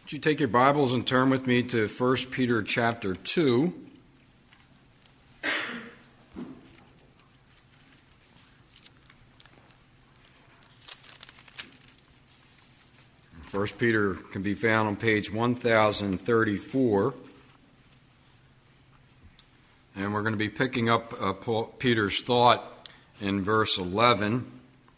Would you take your Bibles and turn with me to 1 Peter chapter 2. First Peter can be found on page 1034. And we're going to be picking up Peter's thought in verse 11.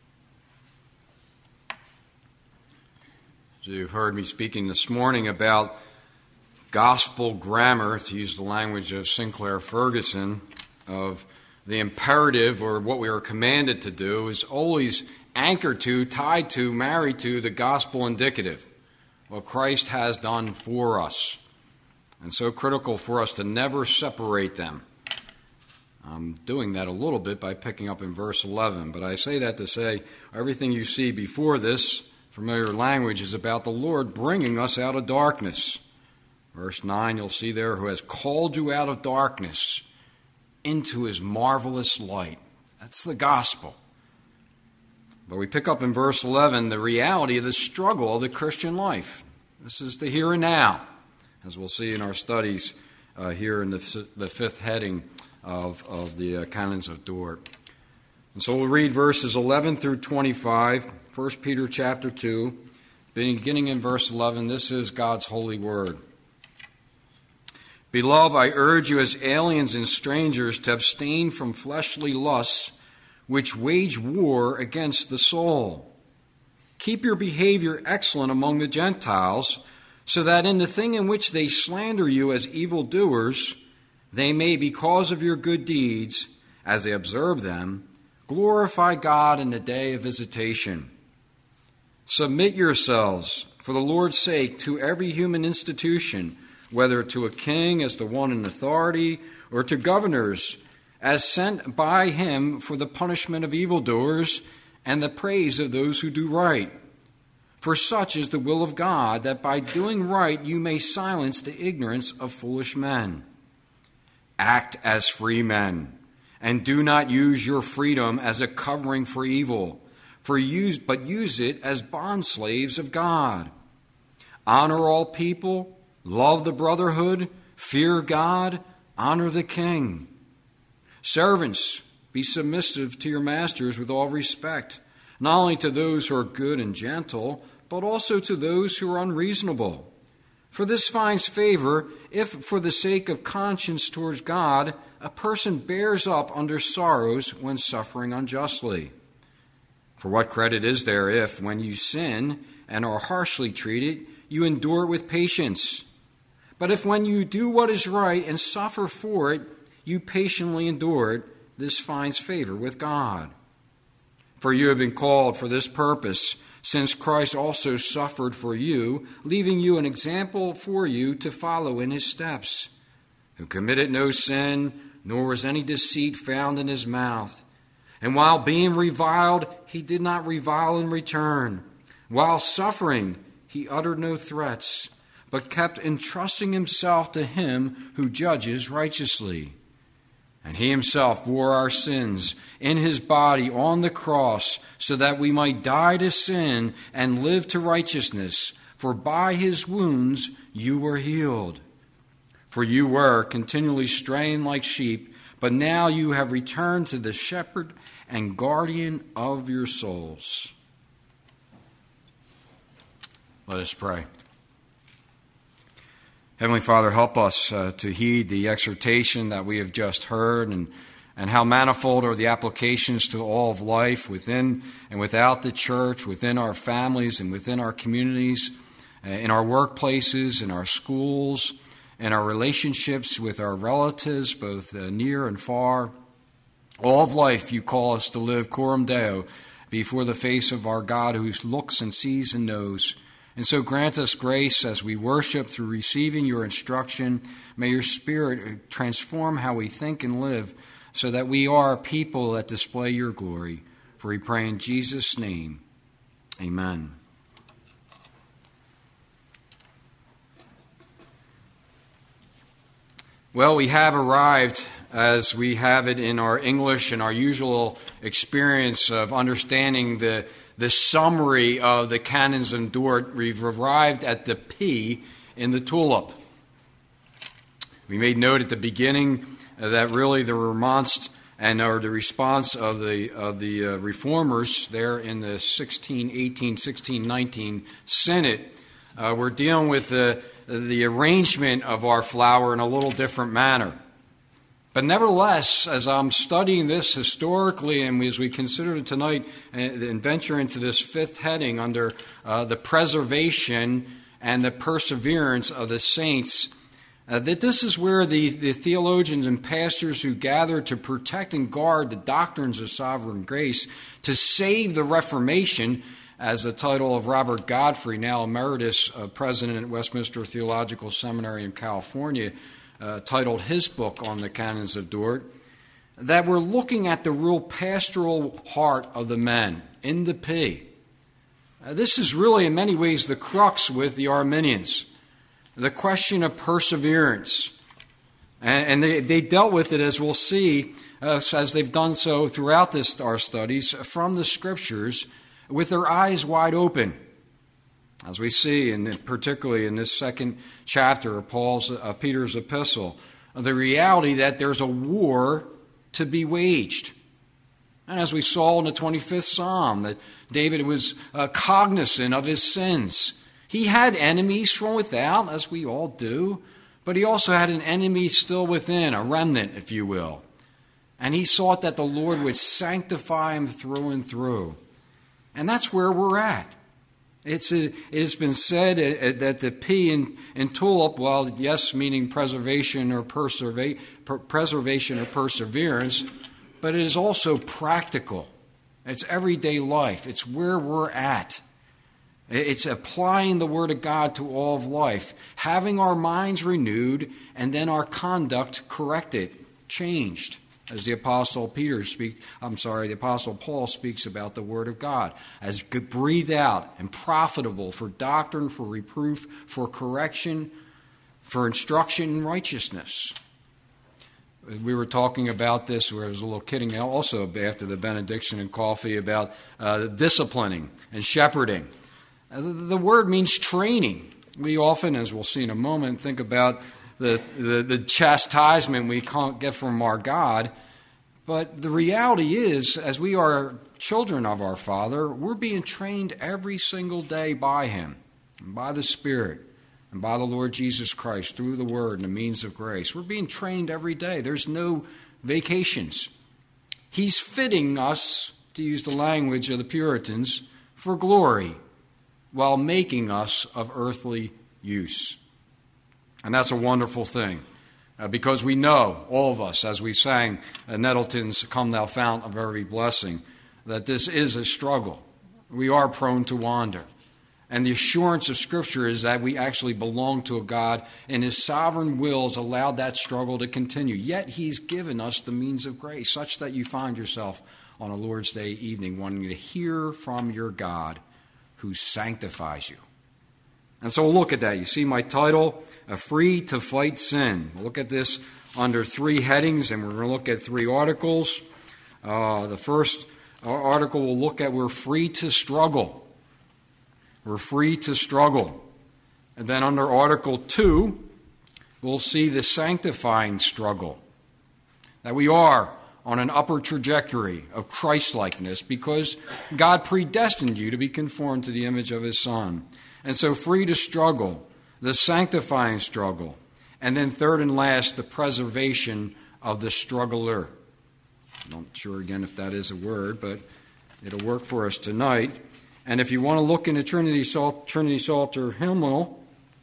So you've heard me speaking this morning about gospel grammar, to use the language of Sinclair Ferguson, of the imperative, or what we are commanded to do, is always anchored to, tied to, married to the gospel indicative, what Christ has done for us. And so critical for us to never separate them. I'm doing that a little bit by picking up in verse 11, but I say that to say everything you see before this familiar language is about the Lord bringing us out of darkness. Verse 9, you'll see there, who has called you out of darkness into his marvelous light. That's the gospel. But we pick up in verse 11 the reality of the struggle of the Christian life. This is the here and now, as we'll see in our studies here in the fifth heading of the Canons of Dort. And so we'll read verses 11 through 25, 1 Peter chapter 2, beginning in verse 11. This is God's holy word. Beloved, I urge you as aliens and strangers to abstain from fleshly lusts which wage war against the soul. Keep your behavior excellent among the Gentiles, so that in the thing in which they slander you as evildoers, they may, because of your good deeds, as they observe them, glorify God in the day of visitation. Submit yourselves, for the Lord's sake, to every human institution, whether to a king as the one in authority, or to governors as sent by him for the punishment of evildoers and the praise of those who do right. For such is the will of God, that by doing right you may silence the ignorance of foolish men. Act as free men, and do not use your freedom as a covering for evil, but use it as bondslaves of God. Honor all people, love the brotherhood, fear God, honor the king. Servants, be submissive to your masters with all respect, not only to those who are good and gentle, but also to those who are unreasonable. For this finds favor if, for the sake of conscience towards God, a person bears up under sorrows when suffering unjustly. For what credit is there if, when you sin and are harshly treated, you endure it with patience? But if when you do what is right and suffer for it, you patiently endure it, this finds favor with God. For you have been called for this purpose, since Christ also suffered for you, leaving you an example for you to follow in his steps, who committed no sin, nor was any deceit found in his mouth. And while being reviled, he did not revile in return. While suffering, he uttered no threats, but kept entrusting himself to him who judges righteously. And he himself bore our sins in his body on the cross, so that we might die to sin and live to righteousness. For by his wounds you were healed. For you were continually straying like sheep, but now you have returned to the shepherd and guardian of your souls. Let us pray. Heavenly Father, help us to heed the exhortation that we have just heard, and how manifold are the applications to all of life within and without the church, within our families and within our communities, in our workplaces, in our schools, in our relationships with our relatives, both near and far. All of life you call us to live coram Deo before the face of our God, who looks and sees and knows. And so grant us grace as we worship through receiving your instruction. May your Spirit transform how we think and live, so that we are a people that display your glory. For we pray in Jesus' name. Amen. Well, we have arrived, as we have it in our English and our usual experience of understanding the the summary of the canons of Dort, we've arrived at the P in the tulip. We made note at the beginning that really the response of the reformers there in the 1619 Synod, we're dealing with the arrangement of our flower in a little different manner. But nevertheless, as I'm studying this historically and as we consider it tonight and venture into this fifth heading under the preservation and the perseverance of the saints, that this is where the theologians and pastors who gather to protect and guard the doctrines of sovereign grace, to save the Reformation, as the title of Robert Godfrey, now emeritus president at Westminster Theological Seminary in California, titled his book on the canons of Dort, that we're looking at the real pastoral heart of the men in the P. This is really in many ways the crux with the Arminians, the question of perseverance. And they dealt with it, as we'll see, as they've done so throughout our studies, from the Scriptures, with their eyes wide open. As we see, particularly in this second chapter of Peter's epistle, the reality that there's a war to be waged. And as we saw in the 25th Psalm, that David was cognizant of his sins. He had enemies from without, as we all do, but he also had an enemy still within, a remnant, if you will. And he sought that the Lord would sanctify him through and through. And that's where we're at. It has been said that the P in tulip, well, yes, meaning preservation or perseverance, but it is also practical. It's everyday life. It's where we're at. It's applying the Word of God to all of life, having our minds renewed, and then our conduct corrected, changed, as the Apostle Paul speaks about the Word of God, as breathed out and profitable for doctrine, for reproof, for correction, for instruction in righteousness. We were talking about this, where I was a little kidding also after the benediction and coffee, about disciplining and shepherding. The word means training. We often, as we'll see in a moment, think about the chastisement we can't get from our God. But the reality is, as we are children of our Father, we're being trained every single day by Him, and by the Spirit, and by the Lord Jesus Christ, through the Word and the means of grace. We're being trained every day. There's no vacations. He's fitting us, to use the language of the Puritans, for glory, while making us of earthly use. And that's a wonderful thing, because we know, all of us, as we sang Nettleton's Come Thou Fount of Every Blessing, that this is a struggle. We are prone to wander. And the assurance of Scripture is that we actually belong to a God, and His sovereign will has allowed that struggle to continue. Yet He's given us the means of grace, such that you find yourself on a Lord's Day evening wanting to hear from your God who sanctifies you. And so we'll look at that. You see my title, Free to Fight Sin. We'll look at this under three headings, and we're going to look at three articles. The first article we'll look at, we're free to struggle. We're free to struggle. And then under Article 2, we'll see the sanctifying struggle. That we are on an upward trajectory of Christ-likeness because God predestined you to be conformed to the image of His Son. And so free to struggle, the sanctifying struggle, and then third and last, the preservation of the struggler. I'm not sure again if that is a word, but it'll work for us tonight. And if you want to look in the Trinity Psalter hymnal,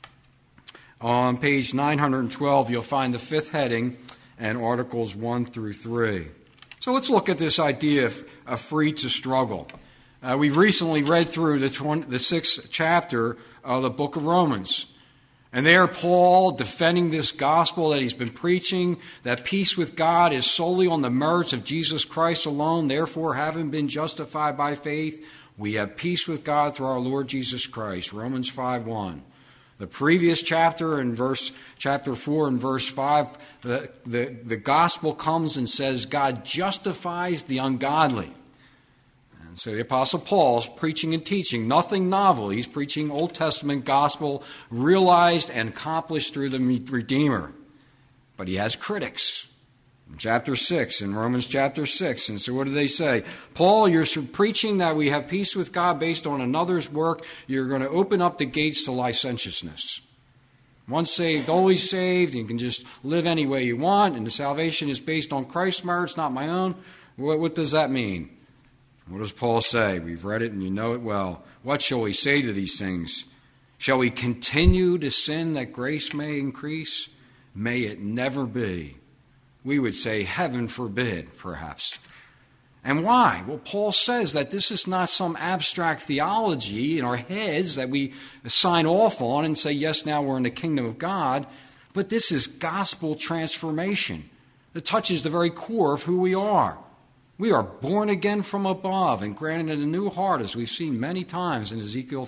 on page 912, you'll find the fifth heading and Articles 1 through 3. So let's look at this idea of free to struggle. We've recently read through the 6th chapter of the book of Romans. And there Paul, defending this gospel that he's been preaching, that peace with God is solely on the merits of Jesus Christ alone. Therefore, having been justified by faith, we have peace with God through our Lord Jesus Christ. Romans 5:1. The previous chapter, in chapter 4 and verse 5, the gospel comes and says God justifies the ungodly. So the Apostle Paul's preaching and teaching, nothing novel. He's preaching Old Testament gospel realized and accomplished through the Redeemer. But he has critics. In chapter 6, in Romans chapter 6. And so what do they say? Paul, you're preaching that we have peace with God based on another's work. You're going to open up the gates to licentiousness. Once saved, always saved. You can just live any way you want. And the salvation is based on Christ's merits, not my own. What does that mean? What does Paul say? We've read it and you know it well. What shall we say to these things? Shall we continue to sin that grace may increase? May it never be. We would say, heaven forbid, perhaps. And why? Well, Paul says that this is not some abstract theology in our heads that we sign off on and say, yes, now we're in the kingdom of God. But this is gospel transformation. It touches the very core of who we are. We are born again from above and granted a new heart, as we've seen many times in Ezekiel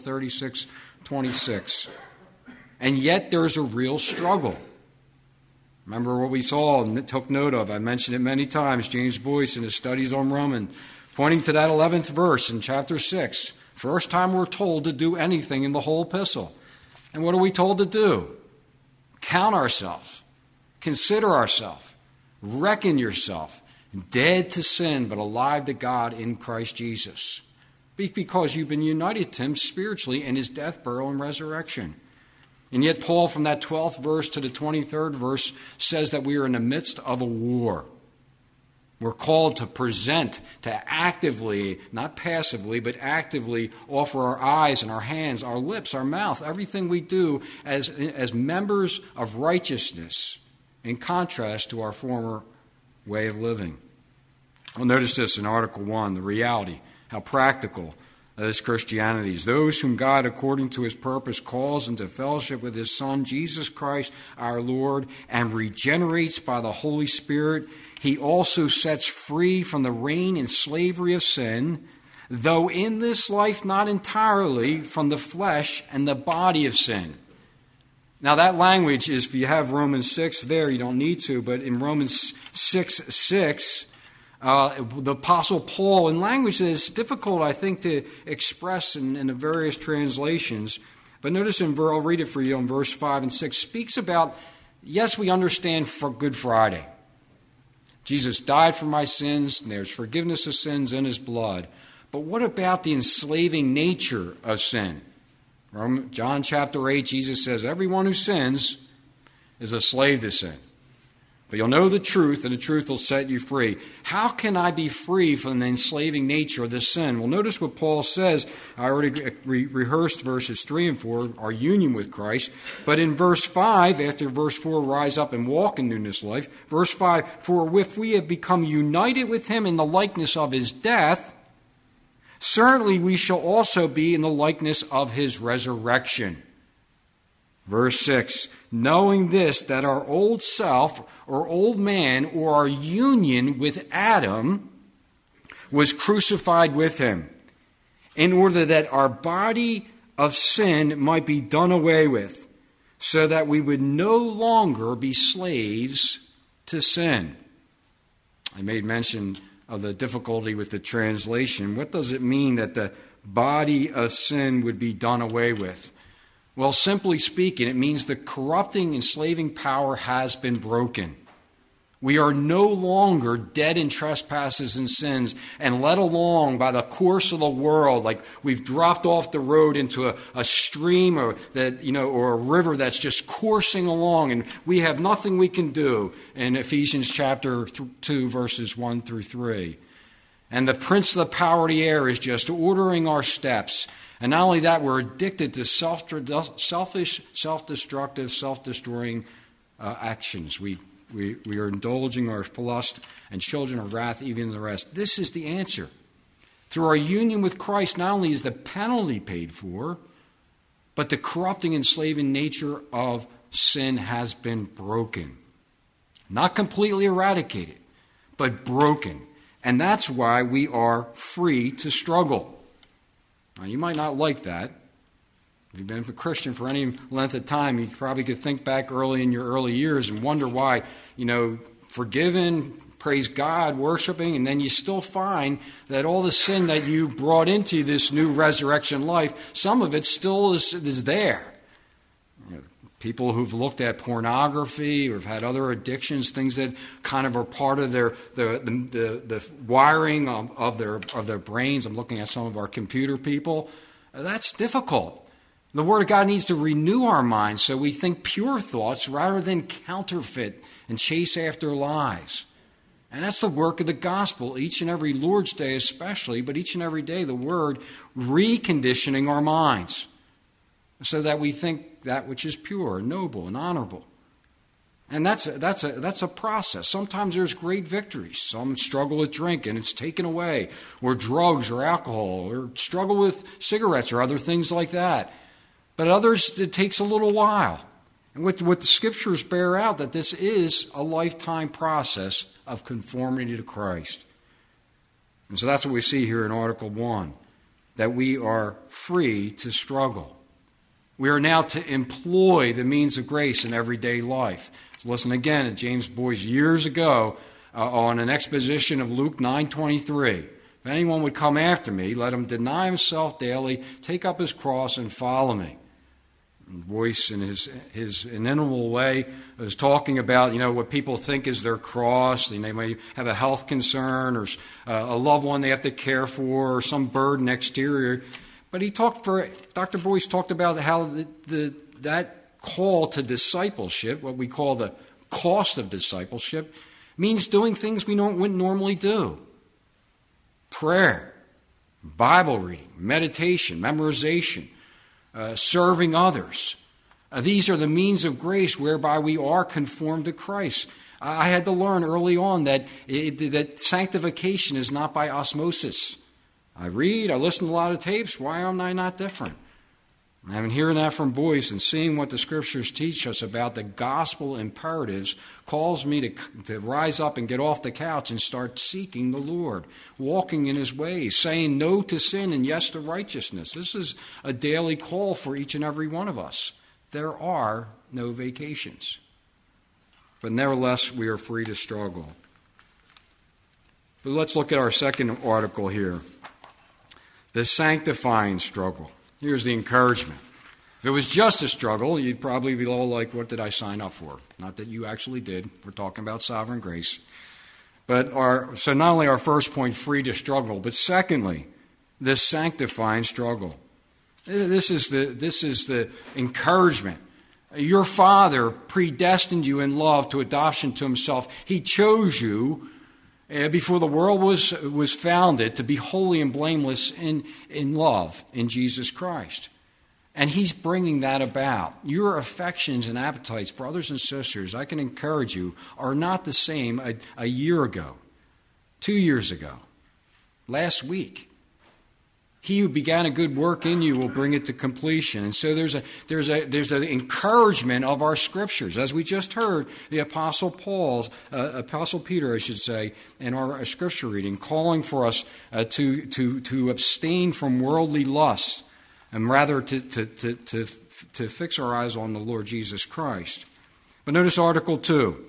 36:26. And yet there's a real struggle. Remember what we saw and took note of. I mentioned it many times. James Boyce in his studies on Romans, pointing to that 11th verse in chapter 6. First time we're told to do anything in the whole epistle. And what are we told to do? Count ourselves. Consider ourselves. Reckon yourself. Dead to sin, but alive to God in Christ Jesus. Because you've been united to him spiritually in his death, burial, and resurrection. And yet Paul, from that 12th verse to the 23rd verse, says that we are in the midst of a war. We're called to present, to actively, not passively, but actively offer our eyes and our hands, our lips, our mouth, everything we do as members of righteousness, in contrast to our former way of living. Well, notice this in Article 1, the reality, how practical this Christianity is. Those whom God, according to his purpose, calls into fellowship with his Son, Jesus Christ, our Lord, and regenerates by the Holy Spirit, he also sets free from the reign and slavery of sin, though in this life not entirely from the flesh and the body of sin. Now that language is, if you have Romans 6 there, you don't need to, but in Romans 6:6, the Apostle Paul, in language that is difficult, I think, to express in the various translations, but notice I'll read it for you in verse 5 and 6, speaks about, yes, we understand for Good Friday. Jesus died for my sins, and there's forgiveness of sins in his blood. But what about the enslaving nature of sin? John chapter 8, Jesus says, everyone who sins is a slave to sin. But you'll know the truth, and the truth will set you free. How can I be free from the enslaving nature of this sin? Well, notice what Paul says. I already rehearsed verses 3 and 4, our union with Christ. But in verse 5, after verse 4, rise up and walk in newness of life. Verse 5, for if we have become united with him in the likeness of his death, certainly we shall also be in the likeness of his resurrection. Verse 6, knowing this, that our old self, or old man, or our union with Adam was crucified with him, in order that our body of sin might be done away with, so that we would no longer be slaves to sin. I made mention of the difficulty with the translation. What does it mean that the body of sin would be done away with? Well, simply speaking, it means the corrupting, enslaving power has been broken. We are no longer dead in trespasses and sins and led along by the course of the world, like we've dropped off the road into a stream or a river that's just coursing along, and we have nothing we can do. In Ephesians chapter 2, verses 1 through 3. And the prince of the power of the air is just ordering our steps. And not only that, we're addicted to selfish, self-destructive, self-destroying actions. We are indulging our lust and children of wrath, even the rest. This is the answer. Through our union with Christ, not only is the penalty paid for, but the corrupting, enslaving nature of sin has been broken. Not completely eradicated, but broken. And that's why we are free to struggle. Now, you might not like that. If you've been a Christian for any length of time, you probably could think back early in your early years and wonder why, forgiven, praise God, worshiping, and then you still find that all the sin that you brought into this new resurrection life, some of it still is there. People who've looked at pornography or have had other addictions, things that kind of are part of the wiring of their brains. I'm looking at some of our computer people. That's difficult. The Word of God needs to renew our minds so we think pure thoughts rather than counterfeit and chase after lies. And that's the work of the gospel each and every Lord's Day especially, but each and every day the Word reconditioning our minds so that we think that which is pure and noble and honorable. And that's a process. Sometimes there's great victories. Some struggle with drink and it's taken away, or drugs or alcohol, or struggle with cigarettes or other things like that. But others, it takes a little while. And what the Scriptures bear out, that this is a lifetime process of conformity to Christ. And so that's what we see here in Article 1, that we are free to struggle. We are now to employ the means of grace in everyday life. So listen again to James Boyce years ago on an exposition of Luke 9:23. If anyone would come after me, let him deny himself daily, take up his cross, and follow me. And Boyce, in his inimitable way, was talking about what people think is their cross. They may have a health concern or a loved one they have to care for or some burden exterior. But Dr. Boyce talked about how that call to discipleship, what we call the cost of discipleship, means doing things we wouldn't normally do. Prayer, Bible reading, meditation, memorization, serving others. These are the means of grace whereby we are conformed to Christ. I had to learn early on that sanctification is not by osmosis. I listen to a lot of tapes. Why am I not different? I've been hearing that from Boyce, and seeing what the Scriptures teach us about the gospel imperatives calls me to rise up and get off the couch and start seeking the Lord, walking in His ways, saying no to sin and yes to righteousness. This is a daily call for each and every one of us. There are no vacations. But nevertheless, we are free to struggle. But let's look at our second article here. The sanctifying struggle. Here's the encouragement. If it was just a struggle, you'd probably be all like, what did I sign up for? Not that you actually did. We're talking about sovereign grace. But so not only our first point, free to struggle, but secondly, the sanctifying struggle. This is the encouragement. Your Father predestined you in love to adoption to Himself. He chose you before the world was founded to be holy and blameless in love in Jesus Christ. And He's bringing that about. Your affections and appetites, brothers and sisters, I can encourage you, are not the same a year ago, 2 years ago, last week. He who began a good work in you will bring it to completion. And so there's an encouragement of our Scriptures, as we just heard the Apostle Peter, I should say, in our Scripture reading, calling for us to abstain from worldly lusts, and rather to fix our eyes on the Lord Jesus Christ. But notice Article 2.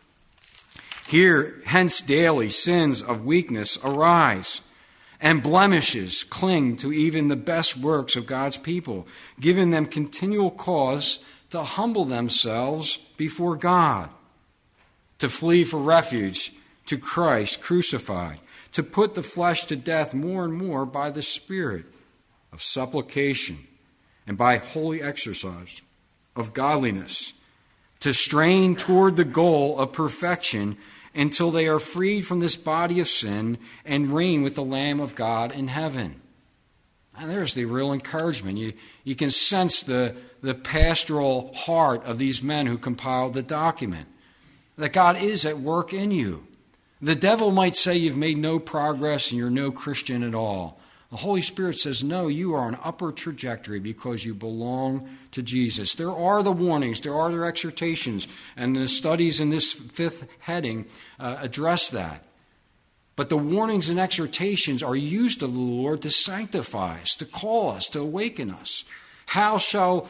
Here, hence daily sins of weakness arise, and blemishes cling to even the best works of God's people, giving them continual cause to humble themselves before God, to flee for refuge to Christ crucified, to put the flesh to death more and more by the Spirit of supplication and by holy exercise of godliness, to strain toward the goal of perfection until they are freed from this body of sin and reign with the Lamb of God in heaven. And there's the real encouragement. You can sense the pastoral heart of these men who compiled the document, that God is at work in you. The devil might say you've made no progress and you're no Christian at all. The Holy Spirit says, no, you are on an upward trajectory because you belong to Jesus. There are the warnings, there are the exhortations, and the studies in this fifth heading address that. But the warnings and exhortations are used of the Lord to sanctify us, to call us, to awaken us. How shall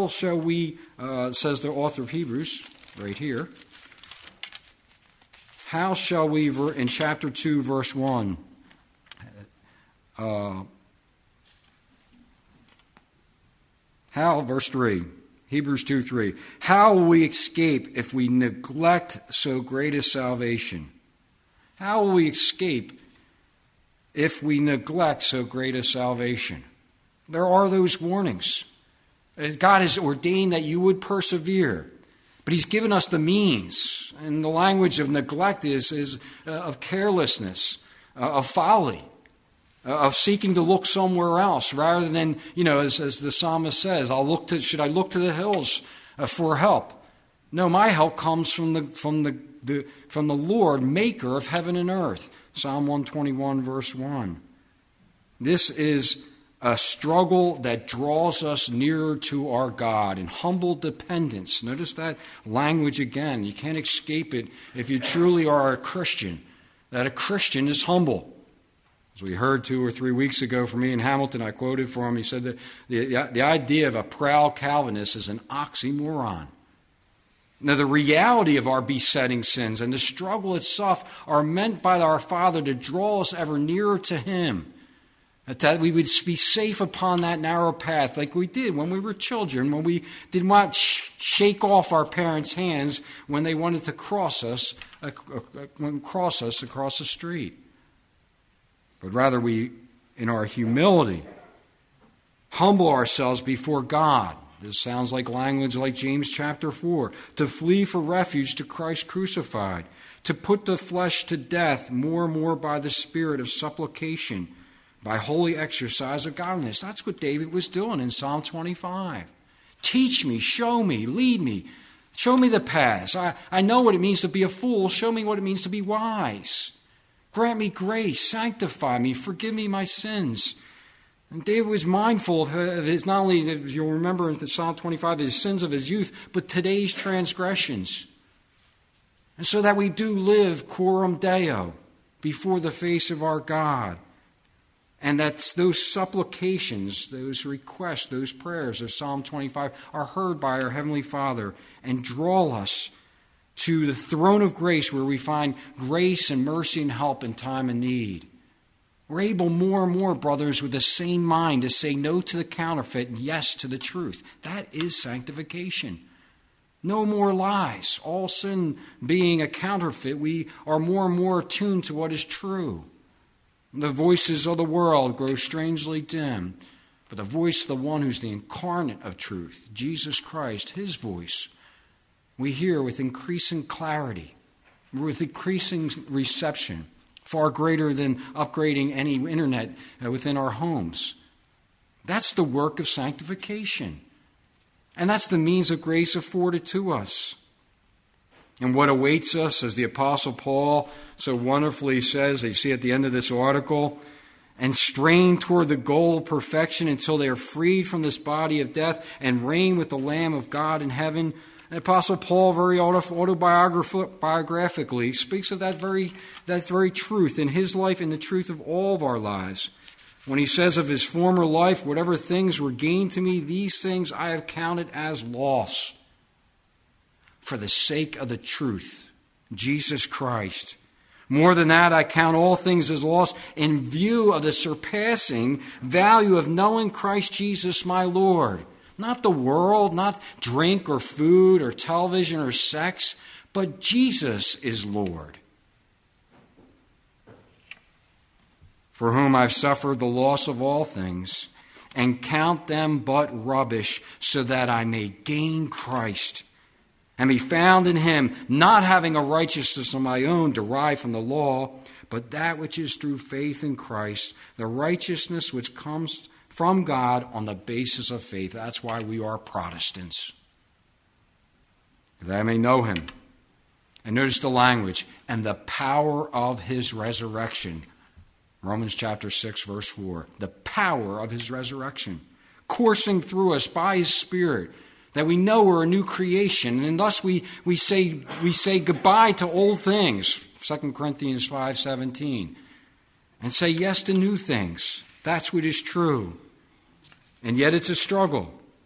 we, says the author of Hebrews, right here, How shall we, in chapter 2, verse 1, verse 3, Hebrews 2:3, how will we escape if we neglect so great a salvation? How will we escape if we neglect so great a salvation? There are those warnings. God has ordained that you would persevere, but He's given us the means. And the language of neglect is of carelessness, of folly, of seeking to look somewhere else rather than, as the psalmist says, should I look to the hills for help? No, my help comes from the Lord, maker of heaven and earth. Psalm 121, verse 1. This is a struggle that draws us nearer to our God in humble dependence. Notice that language again. You can't escape it if you truly are a Christian, that a Christian is humble. As we heard 2 or 3 weeks ago from Ian Hamilton, I quoted for him, he said that the idea of a proud Calvinist is an oxymoron. Now, the reality of our besetting sins and the struggle itself are meant by our Father to draw us ever nearer to Him, that we would be safe upon that narrow path like we did when we were children, when we did not shake off our parents' hands when they wanted to cross us across the street. But rather we, in our humility, humble ourselves before God. This sounds like language like James chapter 4. To flee for refuge to Christ crucified. To put the flesh to death more and more by the spirit of supplication. By holy exercise of godliness. That's what David was doing in Psalm 25. Teach me, show me, lead me. Show me the paths. I know what it means to be a fool. Show me what it means to be wise. Grant me grace, sanctify me, forgive me my sins. And David was mindful of his, not only, if you'll remember in Psalm 25, his sins of his youth, but today's transgressions. And so that we do live coram Deo, before the face of our God. And that those supplications, those requests, those prayers of Psalm 25 are heard by our Heavenly Father and draw us to the throne of grace where we find grace and mercy and help in time of need. We're able more and more, brothers, with a sane mind to say no to the counterfeit and yes to the truth. That is sanctification. No more lies. All sin being a counterfeit, we are more and more attuned to what is true. The voices of the world grow strangely dim, but the voice of the one who's the incarnate of truth, Jesus Christ, his voice, we hear with increasing clarity, with increasing reception, far greater than upgrading any internet within our homes. That's the work of sanctification. And that's the means of grace afforded to us. And what awaits us, as the Apostle Paul so wonderfully says, you see at the end of this article, and strain toward the goal of perfection until they are freed from this body of death and reign with the Lamb of God in heaven. The Apostle Paul very autobiographically speaks of that very truth in his life and the truth of all of our lives. When he says of his former life, whatever things were gained to me, these things I have counted as loss for the sake of the truth, Jesus Christ. More than that, I count all things as loss in view of the surpassing value of knowing Christ Jesus my Lord. Not the world, not drink or food or television or sex, but Jesus is Lord. For whom I've suffered the loss of all things, and count them but rubbish, so that I may gain Christ, and be found in him, not having a righteousness of my own derived from the law, but that which is through faith in Christ, the righteousness which comes from God on the basis of faith. That's why we are Protestants. That I may know him. And notice the language, and the power of his resurrection. Romans chapter 6, verse 4. The power of his resurrection, coursing through us by his Spirit, that we know we're a new creation, and thus we say goodbye to old things, 2 Corinthians 5:17, and say yes to new things. That's what is true. And yet it's a struggle.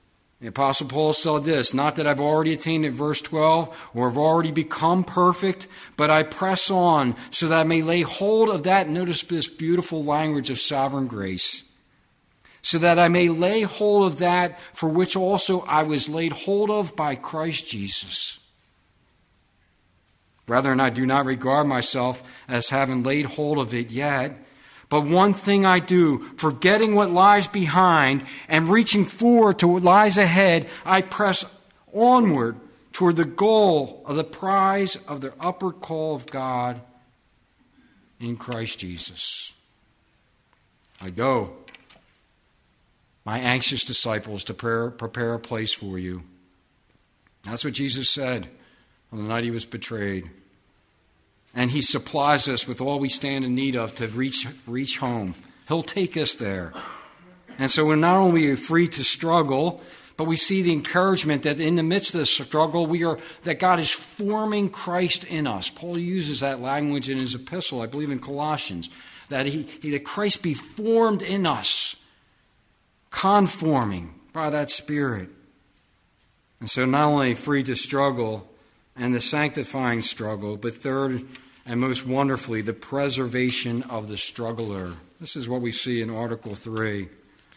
The Apostle Paul said this, not that I've already attained it, verse 12, or have already become perfect, but I press on so that I may lay hold of that. Notice this beautiful language of sovereign grace. So that I may lay hold of that for which also I was laid hold of by Christ Jesus. Brethren, I do not regard myself as having laid hold of it yet. But one thing I do, forgetting what lies behind and reaching forward to what lies ahead, I press onward toward the goal of the prize of the upward call of God in Christ Jesus. I go, my anxious disciples, to prepare a place for you. That's what Jesus said on the night he was betrayed. And he supplies us with all we stand in need of to reach home. He'll take us there. And so we're not only free to struggle, but we see the encouragement that in the midst of the struggle, that God is forming Christ in us. Paul uses that language in his epistle, I believe in Colossians, that that Christ be formed in us, conforming by that Spirit. And so not only free to struggle and the sanctifying struggle, but third, and most wonderfully, the preservation of the struggler. This is what we see in Article 3.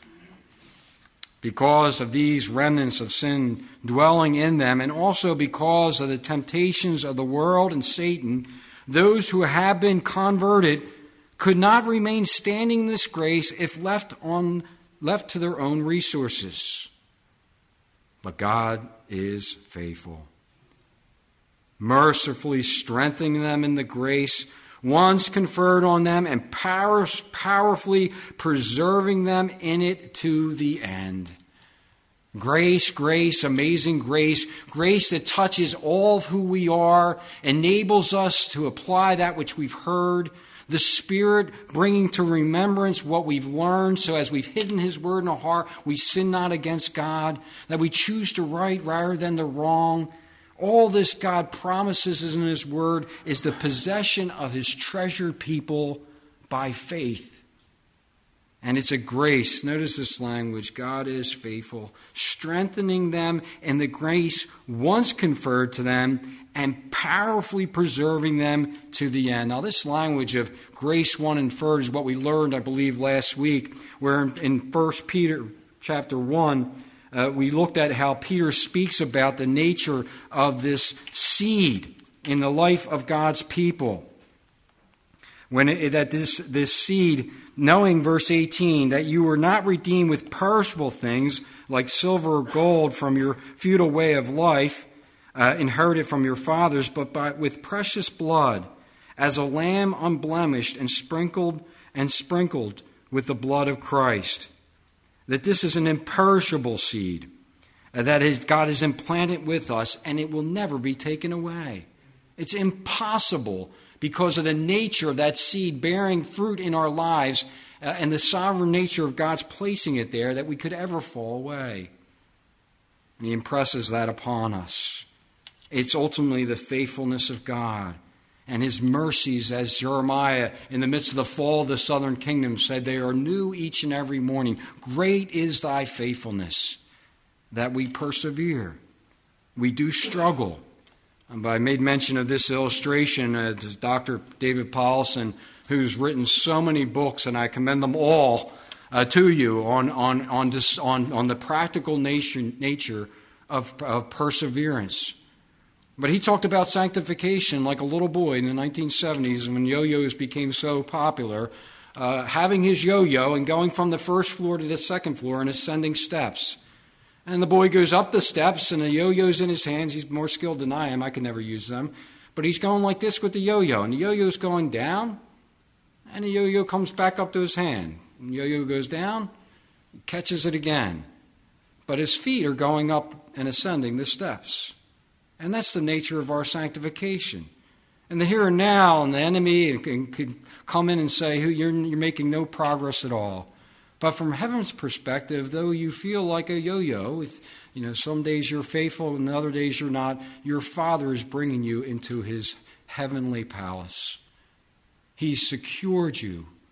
Because of these remnants of sin dwelling in them, and also because of the temptations of the world and Satan, those who have been converted could not remain standing in this grace if left to their own resources. But God is faithful, mercifully strengthening them in the grace once conferred on them and powerfully preserving them in it to the end. Grace, grace, amazing grace, grace that touches all of who we are, enables us to apply that which we've heard, the Spirit bringing to remembrance what we've learned, so as we've hidden His Word in our heart, we sin not against God, that we choose the right rather than the wrong. All this God promises in His Word is the possession of His treasured people by faith. And it's a grace. Notice this language. God is faithful, strengthening them in the grace once conferred to them and powerfully preserving them to the end. Now, this language of grace once conferred is what we learned, I believe, last week, where in 1 Peter chapter 1, we looked at how Peter speaks about the nature of this seed in the life of God's people. This seed, knowing, verse 18, that you were not redeemed with perishable things like silver or gold from your futile way of life, inherited from your fathers, but with precious blood, as a lamb unblemished and sprinkled with the blood of Christ. That this is an imperishable seed, that God has implanted with us, and it will never be taken away. It's impossible, because of the nature of that seed bearing fruit in our lives and the sovereign nature of God's placing it there, that we could ever fall away. And He impresses that upon us. It's ultimately the faithfulness of God and His mercies, as Jeremiah, in the midst of the fall of the southern kingdom, said, they are new each and every morning. Great is thy faithfulness, that we persevere. We do struggle. I made mention of this illustration to Dr. David Paulson, who's written so many books, and I commend them all to you on the practical nature of perseverance. But he talked about sanctification like a little boy in the 1970s when yo-yos became so popular, having his yo-yo and going from the first floor to the second floor and ascending steps. And the boy goes up the steps, and the yo-yo's in his hands. He's more skilled than I am. I can never use them. But he's going like this with the yo-yo. And the yo-yo's going down, and the yo-yo comes back up to his hand. And the yo-yo goes down, he catches it again. But his feet are going up and ascending the steps. And that's the nature of our sanctification. And the here and now, and the enemy can come in and say, you're making no progress at all. But from heaven's perspective, though you feel like a yo-yo, some days you're faithful and other days you're not, your Father is bringing you into His heavenly palace. He's secured you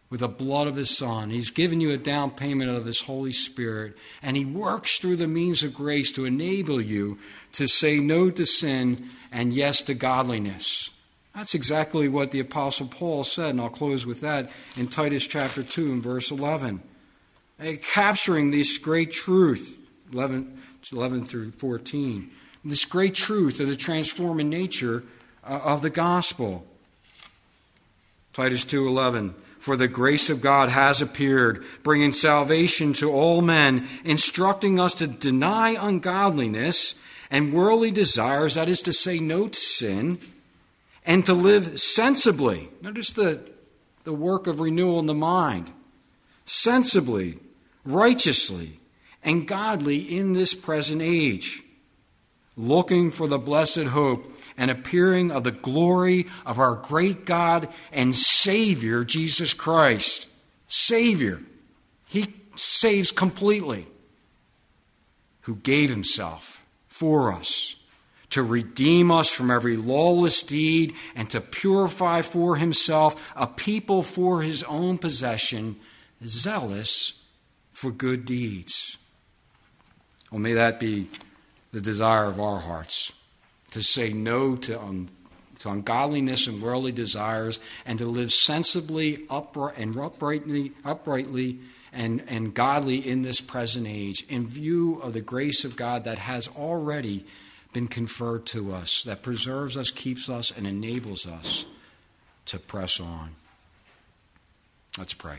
with the blood of his Son. He's given you a down payment of his Holy Spirit, and he works through the means of grace to enable you to say no to sin and yes to godliness. That's exactly what the Apostle Paul said, and I'll close with that in Titus chapter 2 and verse 11. Capturing this great truth, 11 through 14, this great truth of the transforming nature of the gospel. Titus 2:11. For the grace of God has appeared, bringing salvation to all men, instructing us to deny ungodliness and worldly desires, that is to say, no to sin, and to live sensibly. Notice the work of renewal in the mind. Sensibly, righteously, and godly in this present age, looking for the blessed hope and appearing of the glory of our great God and Savior, Jesus Christ. Savior. He saves completely. Who gave himself for us to redeem us from every lawless deed and to purify for himself a people for his own possession, zealous for good deeds. Well, may that be the desire of our hearts, to say no to ungodliness and worldly desires, and to live sensibly, uprightly, and godly in this present age, in view of the grace of God that has already been conferred to us, that preserves us, keeps us, and enables us to press on. Let's pray.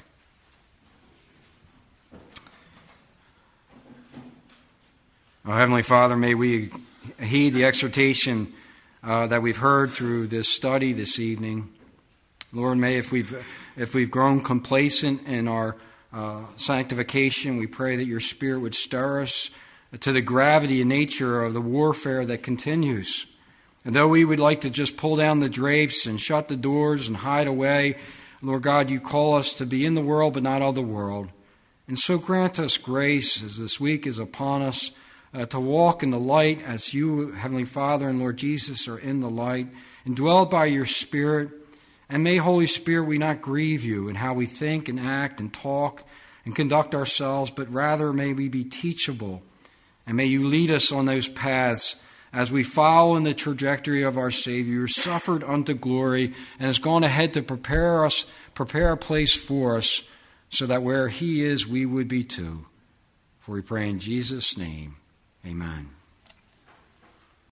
Oh, Heavenly Father, may we heed the exhortation that we've heard through this study this evening. Lord, may if we've grown complacent in our sanctification, we pray that your Spirit would stir us to the gravity and nature of the warfare that continues. And though we would like to just pull down the drapes and shut the doors and hide away, Lord God, you call us to be in the world but not of the world. And so grant us grace as this week is upon us, to walk in the light as you, Heavenly Father and Lord Jesus, are in the light, and dwell by your Spirit. And may, Holy Spirit, we not grieve you in how we think and act and talk and conduct ourselves, but rather may we be teachable. And may you lead us on those paths as we follow in the trajectory of our Savior, who suffered unto glory and has gone ahead to prepare a place for us, so that where he is, we would be too. For we pray in Jesus' name. Amen.